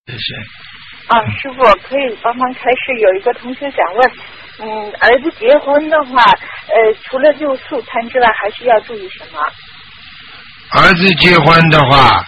谢谢。 师傅可以帮忙开示。有一个同学想问，儿子结婚的话，除了就素餐之外，还需要注意什么？ 儿子结婚的话，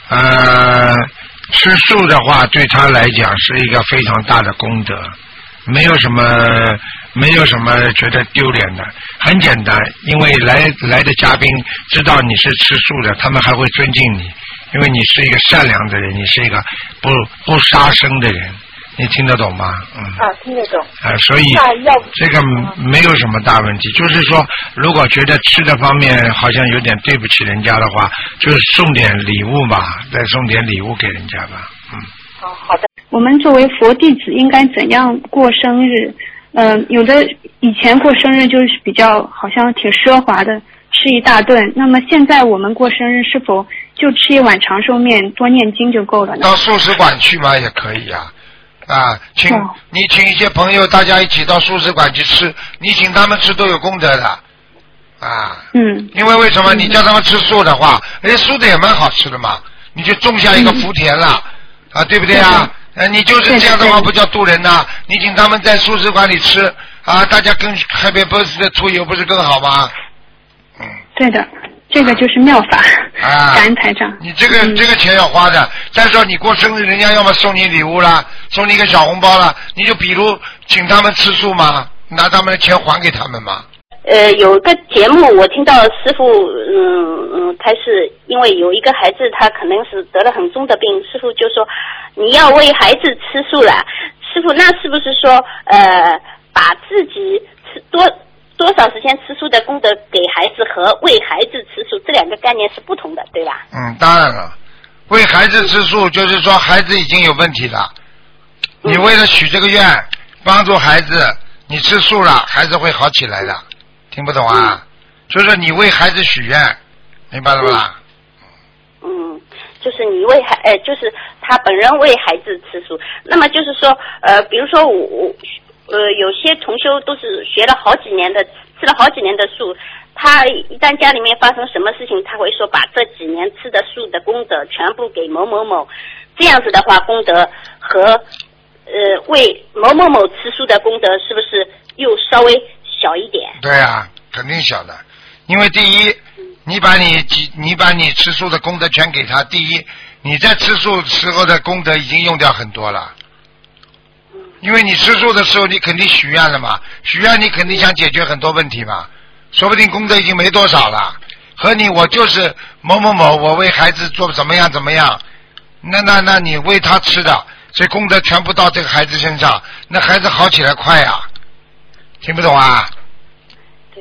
吃素的话，对他来讲是一个非常大的功德，没有什么觉得丢脸的，很简单，因为来的嘉宾知道你是吃素的，他们还会尊敬你，因为你是一个善良的人，你是一个不杀生的人，你听得懂吗？ 听得懂。 所以这个没有什么大问题，就是说，如果觉得吃的方面好像有点对不起人家的话，就是送点礼物吧，再送点礼物给人家吧。 好的。 我们作为佛弟子应该怎样过生日？有的以前过生日就是比较好像挺奢华的，吃一大顿。那么现在我们过生日是否就吃一碗长寿面，多念经就够了呢？ 到素食馆去嘛也可以啊。你请一些朋友，大家一起到素食馆去吃，你请他们吃都有功德的。因为为什么你叫他们吃素的话，素的也蛮好吃的嘛，你就种下一个福田了，对不对啊？你就是这样的话不叫渡人呐，你请他们在素食馆里吃大家跟Happy Birthday to you不是更好吗？ 对的，这个就是妙法。感恩台长。你这个钱要花的，再说你过生日，人家要么送你礼物啦，送你一个小红包啦，你就比如请他们吃素嘛，拿他们的钱还给他们嘛。 有个节目我听到师父开始，因为有一个孩子他可能是得了很重的病，师父就说你要为孩子吃素了。师父，那是不是说把自己吃多少时间吃素的功德给孩子和为孩子吃素这两个概念是不同的，对吧？ 当然了，为孩子吃素就是说孩子已经有问题了，你为了许这个愿帮助孩子，你吃素了，孩子会好起来的。听不懂啊？就是你为孩子许愿，明白了吧？ 就是你就是他本人为孩子吃素。那么就是说，比如说我有些同修都是学了好几年的，吃了好几年的素，他一旦家里面发生什么事情，他会说把这几年吃的素的功德全部给某某某，这样子的话，功德和为某某某吃素的功德是不是又稍微小一点？ 对啊，肯定小的，因为第一，你把你吃素的功德全给他，第一，你在吃素时候的功德已经用掉很多了。因为你吃素的时候，你肯定许愿了嘛，许愿你肯定想解决很多问题嘛，说不定功德已经没多少了。和我就是某某某，我为孩子做怎么样，那你为他吃的，所以功德全部到这个孩子身上，那孩子好起来快呀。听不懂啊？ 对。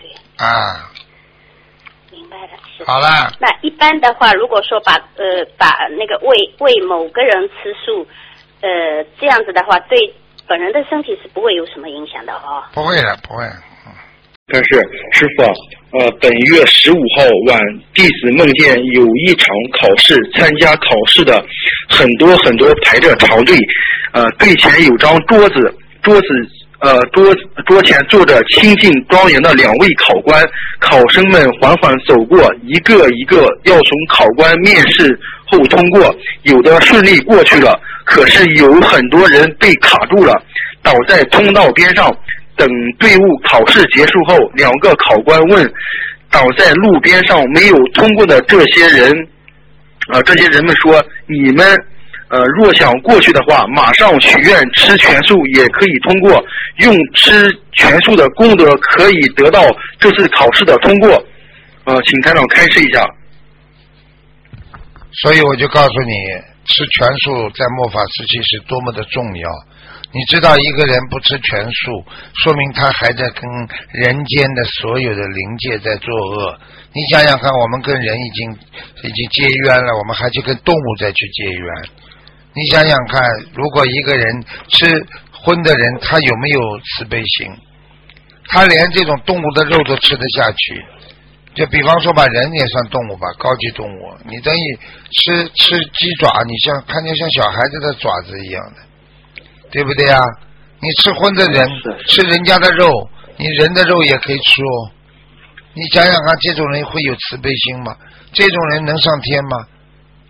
明白了。 好了。 那一般的话，如果说把那个为某个人吃素，这样子的话，对本人的身体是不会有什么影响的哦。 不会的，不会。 但是师傅本月15号晚，弟子梦见有一场考试，参加考试的很多排着长队，队前有张桌子桌前坐着清静庄严的2位考官，考生们缓缓走过，一个一个要从考官面试后通过，有的顺利过去了，可是有很多人被卡住了，倒在通道边上。等队伍考试结束后，2个考官问倒在路边上没有通过的这些人们说，你们若想过去的话，马上许愿吃全素也可以通过，用吃全素的功德可以得到这次考试的通过。请台长开示一下。 所以我就告诉你，吃全素在末法时期是多么的重要。你知道一个人不吃全素，说明他还在跟人间的所有的灵界在作恶。你想想看，我们跟人已经结冤了，我们还去跟动物再去结冤。你想想看，如果一个人吃荤的人，他有没有慈悲心？他连这种动物的肉都吃得下去，就比方说把人也算动物吧，高级动物，你等于吃鸡爪，你看见像小孩子的爪子一样的，对不对啊？你吃荤的人吃人家的肉，你人的肉也可以吃哦。你想想看，这种人会有慈悲心吗？这种人能上天吗？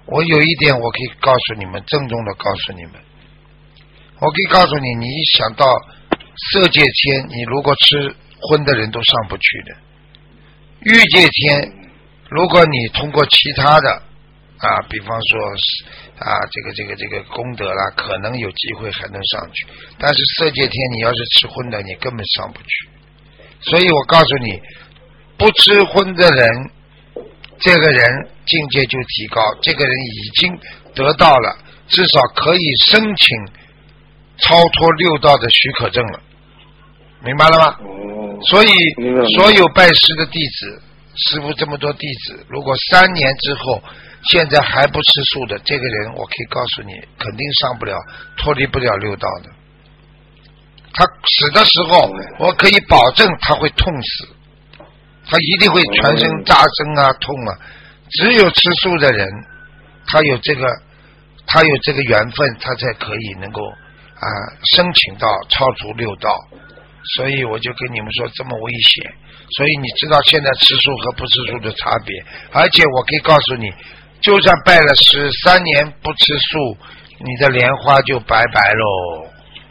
我有一点我可以告诉你们，郑重的告诉你们，我可以告诉你，你一想到色界天，你如果吃荤的人都上不去的。欲界天，如果你通过其他的比方说这个功德啦，可能有机会还能上去，但是色界天你要是吃荤的，你根本上不去。所以我告诉你，不吃荤的人，这个人境界就提高，这个人已经得到了至少可以申请超脱六道的许可证了，明白了吗？所以所有拜师的弟子，师父这么多弟子，如果3年之后现在还不吃素的，这个人我可以告诉你，肯定上不了，脱离不了六道的。他死的时候，我可以保证他会痛死，他一定会全身扎针啊，痛啊。只有吃素的人，他有这个缘分，他才可以能够申请到超出六道。所以我就跟你们说这么危险，所以你知道现在吃素和不吃素的差别。而且我可以告诉你，就算拜了师3年不吃素，你的莲花就拜拜喽。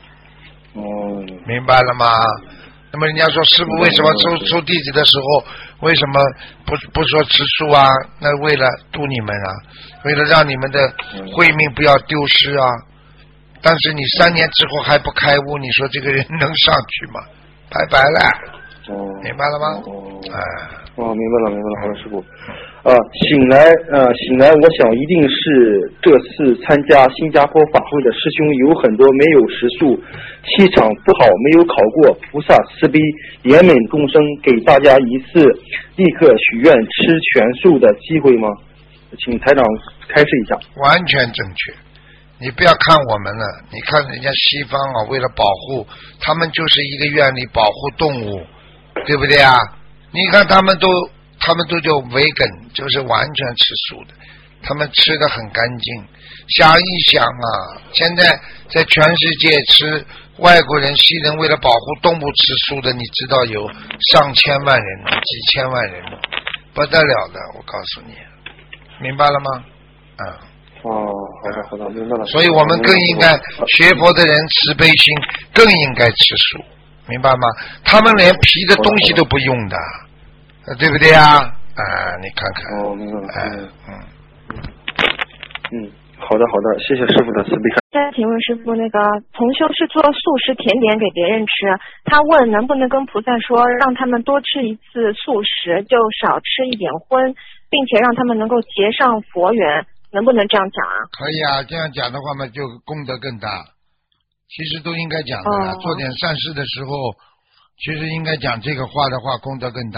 明白了吗？那么人家说师父为什么收弟子的时候为什么不说吃素啊？那为了度你们啊，为了让你们的慧命不要丢失啊。但是你3年之后还不开悟，你说这个人能上去吗？拜拜了。明白了吗？ 明白了，好的，师父。醒来，我想一定是这次参加新加坡法会的师兄有很多没有食素，气场不好，没有考过，菩萨慈悲怜悯众生，给大家一次立刻许愿吃全素的机会吗？请台长开示一下。 完全正确。你不要看我们了，你看人家西方为了保护，他们就是一个愿力保护动物，对不对啊？你看他们都叫vegan，就是完全吃素的，他们吃得很干净。想一想现在在全世界吃外国人西人为了保护动物吃素的，你知道有上千万人几千万人，不得了的，我告诉你，明白了吗？ 好的，明白了。 所以我们更应该学佛的人慈悲心更应该吃素，明白吗？他们连皮的东西都不用的，对不对啊？你看看。 明白了。好的，谢谢师父的慈悲。 再请问师父，那个同修是做素食甜点给别人吃，他问能不能跟菩萨说，让他们多吃一次素食，就少吃一点荤，并且让他们能够结上佛缘，能不能这样讲啊？ 可以啊，这样讲的话嘛，就功德更大。其实都应该讲的啦，做点善事的时候，其实应该讲这个话的话，功德更大。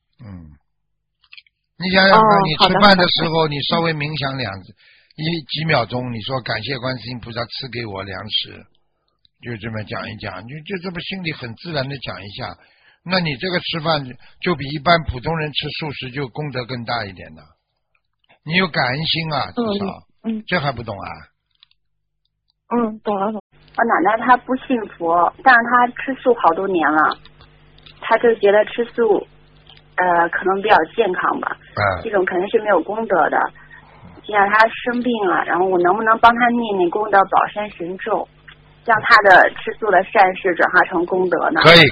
你想想看，你吃饭的时候，你稍微冥想几秒钟，你说感谢观世音菩萨赐给我粮食，就这么讲一讲，就这么心里很自然的讲一下，那你这个吃饭就比一般普通人吃素食就功德更大一点的。你有感恩心啊，至少，这还不懂啊？ 懂了。 我奶奶她不信佛，但是她吃素好多年了，她就觉得吃素，可能比较健康吧。这种肯定是没有功德的。现在她生病了，然后我能不能帮她念功德宝山神咒，让她的吃素的善事转化成功德呢？ 可以。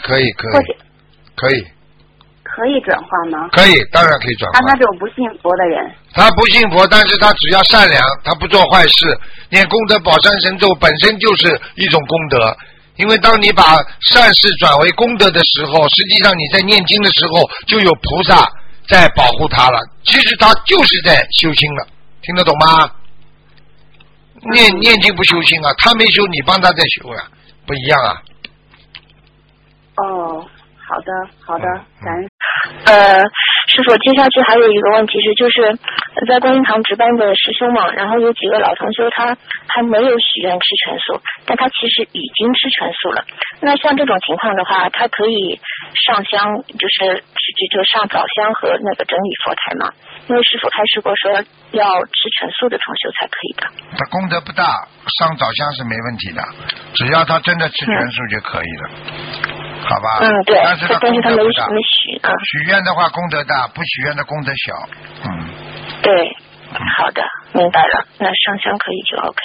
可以转化吗？ 可以，当然可以转化。 他这种不信佛的人， 他不信佛，但是他只要善良，他不做坏事，念功德宝山神咒本身就是一种功德。因为当你把善事转为功德的时候，实际上你在念经的时候就有菩萨在保护他了。其实他就是在修心了，听得懂吗？念经不修心啊，他没修，你帮他在修啊，不一样啊。 好的，感恩。 师父，接下去还有一个问题就是在观音堂值班的师兄嘛，然后有几个老同修他还没有许愿吃全素，但他其实已经吃全素了。那像这种情况的话，他可以上香，就上早香和那个整理佛台嘛？因为师父开示过说要吃全素的同修才可以的。 他功德不大，上早香是没问题的，只要他真的吃全素就可以了。好吧， 对， 但是他没许许愿的话功德大，不许愿的功德小。 对，好的。 明白了，那上香可以就 OK。